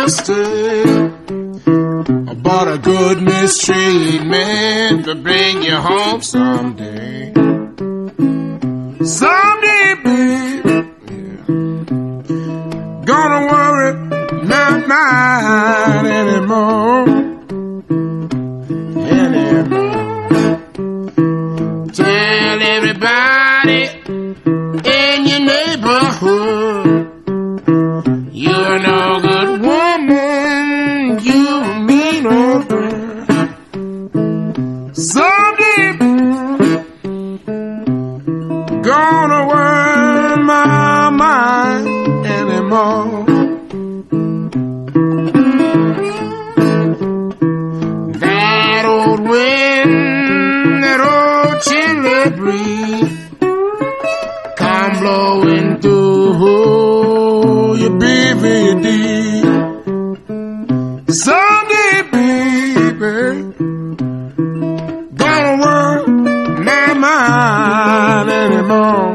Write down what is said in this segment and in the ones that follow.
sister about a good mistreatment to bring you home someday. Someday, baby, yeah. Gonna worry not mine anymore. Tell everybody in your neighborhood you're no good woman, you mean old girl. Someday gonna worry my mind anymore. That old wind, that old chilly breeze come blowing through your BVD. Someday, baby, gonna work my mind anymore.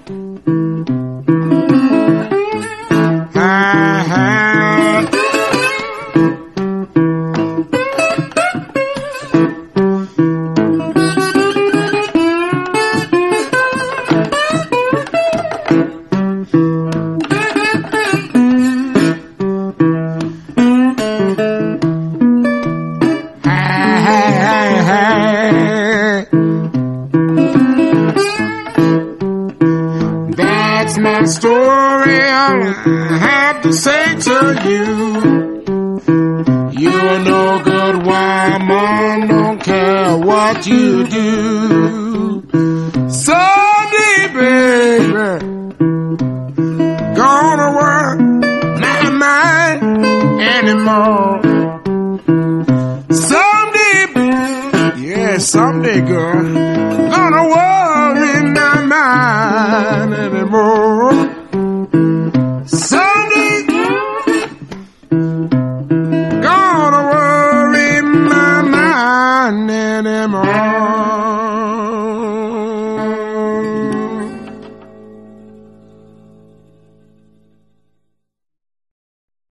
That's my story, all I have to say to you. You're no good woman, don't care what you do. Someday, baby, gonna work my mind anymore. Someday, baby, yeah, someday, girl.